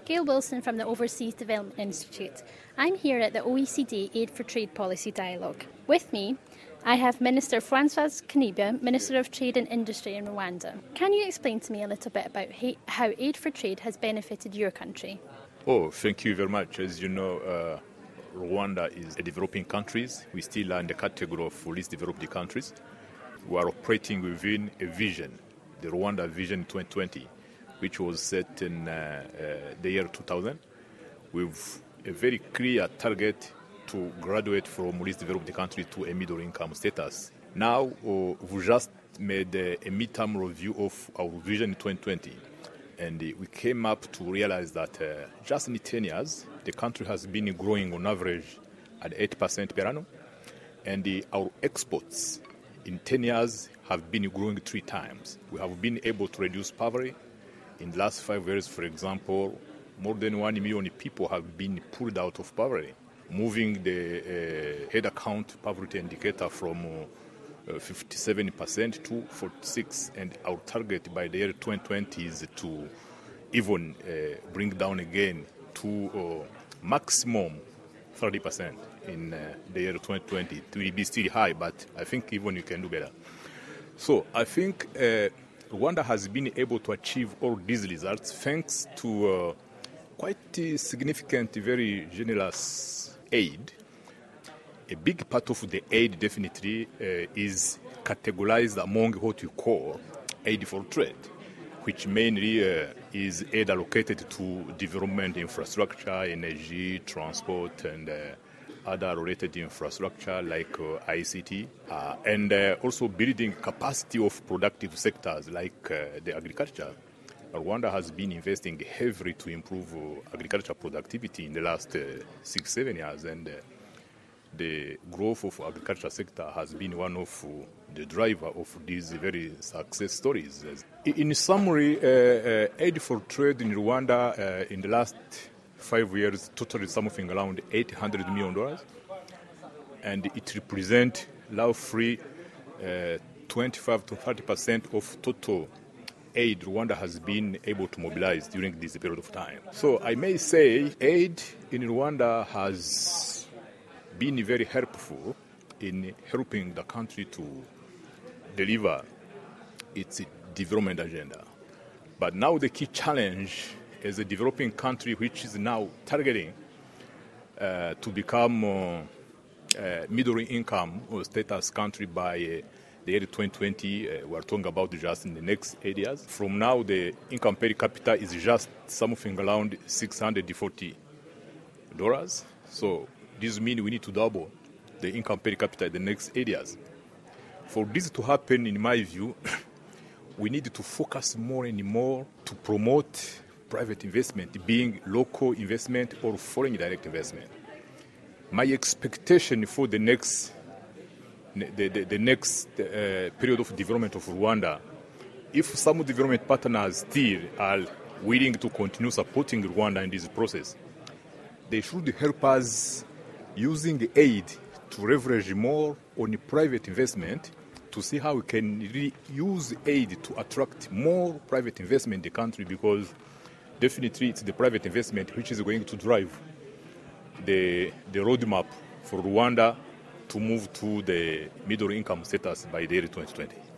Gail Wilson from the Overseas Development Institute. I'm here at the OECD Aid for Trade Policy Dialogue. With me, I have Minister Francois Kanimba, Minister of Trade and Industry in Rwanda. Can you explain to me a little bit about how Aid for Trade has benefited your country? Oh, thank you very much. As you know, Rwanda is a developing country. We still are in the category of least developed countries. We are operating within a vision, the Rwanda Vision 2020, which was set in the year 2000, with a very clear target to graduate from least developed country to a middle income status. Now, we just made a midterm review of our Vision 2020, and we came up to realize that just in 10 years, the country has been growing on average at 8% per annum, and our exports in 10 years have been growing 3 times. We have been able to reduce poverty. In the last 5 years, for example, more than 1 million people have been pulled out of poverty, moving the head account poverty indicator from 57% to 46%. And our target by the year 2020 is to even bring down again to maximum 30% in the year 2020. It will be still high, but I think even you can do better. So I think Rwanda has been able to achieve all these results thanks to quite significant, very generous aid. A big part of the aid definitely is categorized among what we call aid for trade, which mainly is aid allocated to development infrastructure, energy, transport, and other related infrastructure like ICT, and also building capacity of productive sectors like the agriculture. Rwanda has been investing heavily to improve agriculture productivity in the last 6-7 years, and the growth of agriculture sector has been one of the driver of these very success stories. In summary, aid for trade in Rwanda in the last 5 years totaled something around $800 million, and it represents roughly 25 to 30% of total aid Rwanda has been able to mobilize during this period of time. So I may say aid in Rwanda has been very helpful in helping the country to deliver its development agenda. But now the key challenge as a developing country which is now targeting to become middle income or status country by the year 2020, we're talking about just in the next 8 years. From now, the income per capita is just something around $640. So this means we need to double the income per capita in the next 8 years. For this to happen, in my view, we need to focus more and more to promote private investment, being local investment or foreign direct investment. My expectation for the next period of development of Rwanda, if some development partners still are willing to continue supporting Rwanda in this process, they should help us using the aid to leverage more on private investment to see how we can really use aid to attract more private investment in the country, because definitely it's the private investment which is going to drive the roadmap for Rwanda to move to the middle income status by the year 2020.